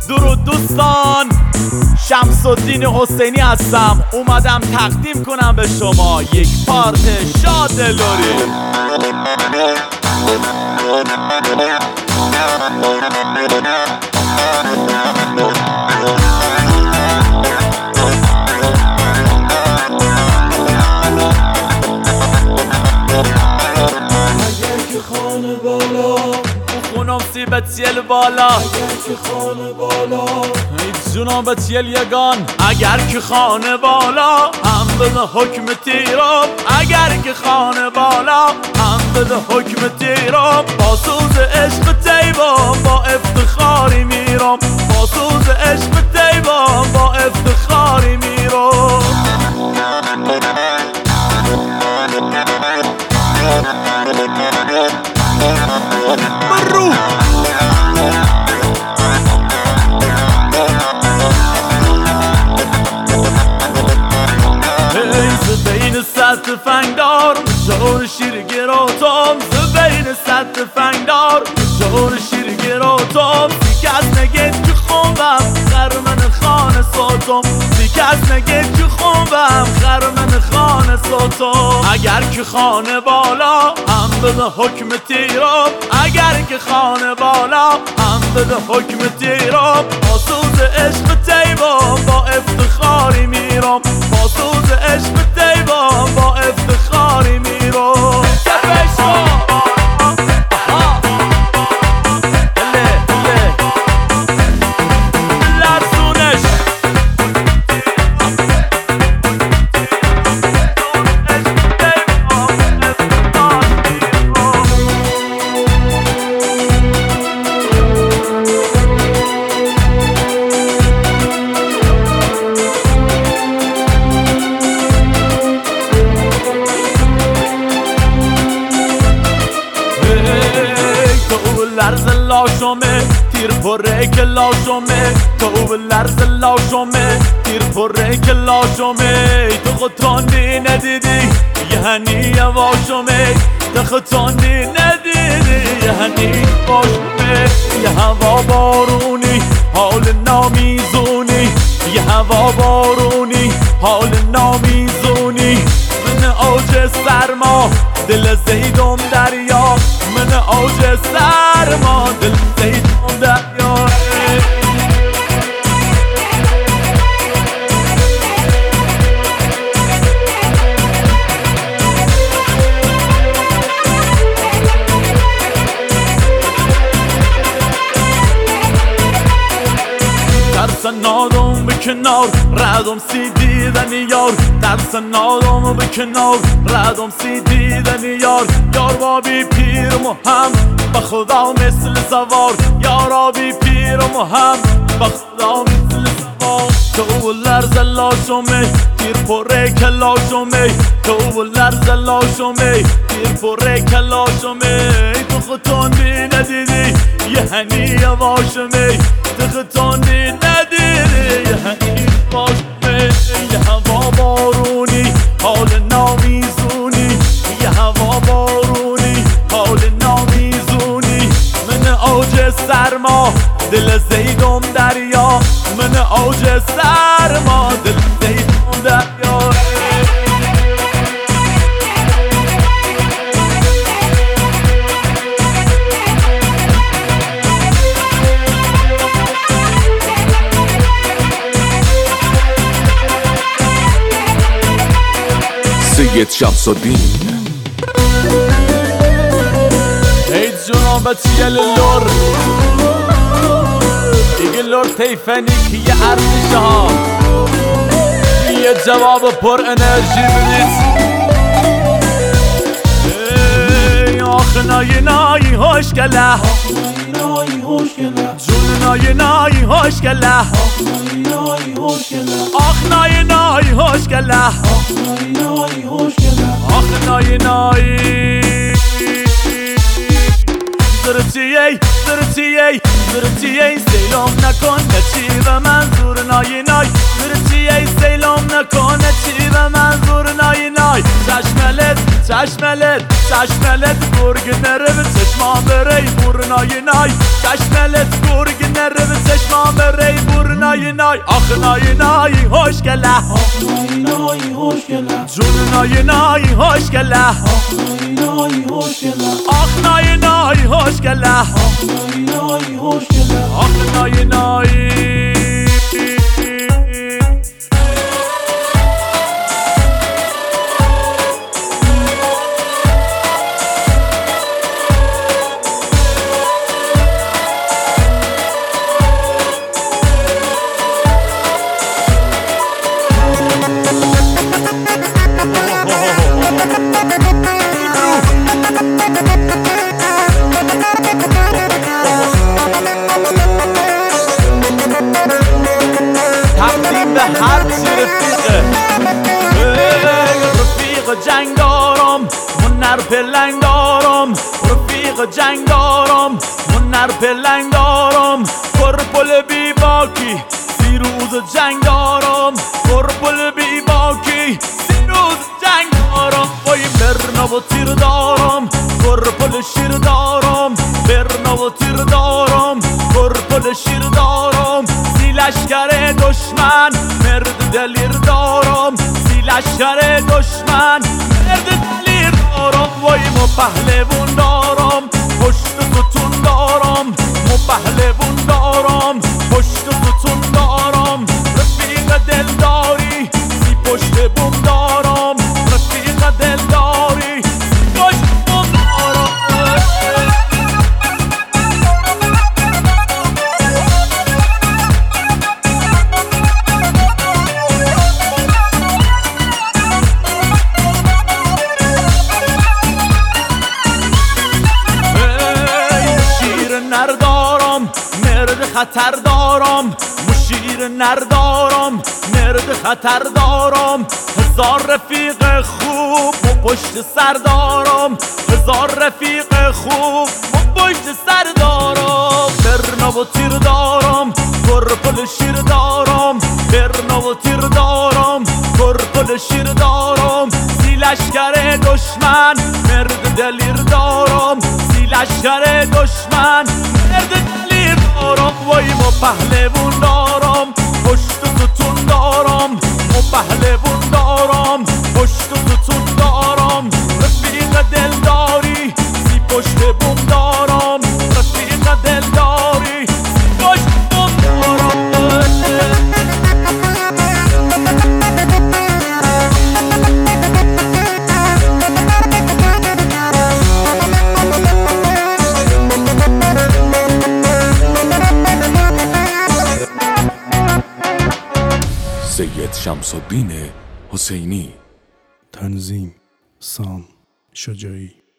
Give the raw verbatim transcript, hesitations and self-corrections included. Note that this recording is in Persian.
درود دوستان، شمس الدین حسینی هستم. اومدم تقدیم کنم به شما یک پارت شاد لوری. خانه بالا خونم سی بتیل بالا، اگر که خانه بالا ای جونم بتیل یگان. اگر که خانه بالا هم بده حکم تیرم، اگر که خانه بالا هم بده حکم تیرم. با سوز عشق تیبم با افتخاری میرم، با سوز عشق تیبم با افتخاری میرم. برو بین صد تفنگدار شور شیر گراتم، بین صد تفنگدار شور شیر گراتم. سی کس نگید که خوبم خرمن خانه ساتم، سی کس نگید که خوبم خرمن خانه ساتم. اگر که خانه بالا هم بده حکم تیرم، اگر که خانه بالا هم بده حکم تیرم. با سوز عشق تیبم با افتخاری میرم، با سوز عشق تیبم با افتخاری میرم. لرز لاشمه تیر پره که لاشمه، تو لرز لاشمه تیر پره که لاشمه. تو خطاندی ندیدی یعنی یواشمه، تو خطاندی ندیدی یعنی باشمه. یه هوا بارونی حال نامیزونی، یه هوا بارونی حال نامیزونی. من اوج سرما دل زیدم دریا، من اوج سرما دل زیدم دریا. درس نادم به کنار ردم سی دیدن یار، درس نادم به کنار ردم سی دیدن یار. یار با بی پیرم و هم به خدا مثل سوار، یارا بی پیرم و هم به خدا مثل سوار. تو لرز لاشمه تیر پره کلاشمه، تو لرز لاشمه تیر پره کلاشمه. تو خطاندی ندیدی یعنی یواشمه، تو خطاندی ندیدی یعنی باشمه. یه هوا بارونی حال نامیزونی، یه هوا بارونی حال نامیزونی. من اوج سرما دل زیدم دریا، من اوج سرما دل زیدم دریا. سید شمس الدین. ای جونم بتیل لور دیگه لور تیفنی که یه ارزشه ها، یه جواب پر انرژی بدید. ای آخ نای نای خوشگله، جون نای نای خوشگله، آخ نای نای خوشگله، آخ نای نای. زرتیه زرتیه زرتیه سیلام نکن نچی و منظور نای نای، زرتیه سیلام نکن نچی و منظور نای نای. چشملت چشملت Çeşmelet gurg nere ve çeşma berey burnay nay Çeşmelet gurg nere ve çeşma berey burnay nay Ah nay nay hoş gele Ah nay nay hoş gele Cun nay nay hoş gele Ah nay nay hoş gele Ah nay nay hoş gele Ah nay nay hoş gele Ah nay nay تقدیم به هر چی رفیقه رفیق جنگ دارم من نر پلنگ دارم رفیق جنگ دارم من نر پلنگ دارم کرپل بی باکی سی روز جنگ دارم کرپل بی باکی سی روز جنگ دارم وای برنا و تیر دارم کرپل شیر دارم برنا و تیر دارم کرپل شیر دارم سی لشکر دشمن مرد دلیر دارم سی لشکر دشمن مرد دلیر دارم وای مو پهلوون دارم پشت ستون دارم مو پهلوون دارم پشت ستون دارم رفیق دلداری سی پشت بوم دارم رفیق دلداری سی پشت بوم دارم نر دارم مرد خطر دارم مشیر نر دارم مرد خطر دارم هزار رفیق خوب و پشت سر دارم هزار رفیق خوب و پشت سر دارم برنا و تیر دارم کرپل شیر دارم برنا و تیر دارم کرپل شیر دارم سی لشکر دشمن مرد دلیر دارم سی لشکر دشمن مرد دلیر دارم وای مو پهلوون دارم پشت ستون دارم مو پهلوون دارم پشت ستون دارم رفیق دلداری سی پشت بوم دارم رفیق دلداری سی پشت بوم دارم سید شمس الدین حسینی. تنظیم سام شجاعی.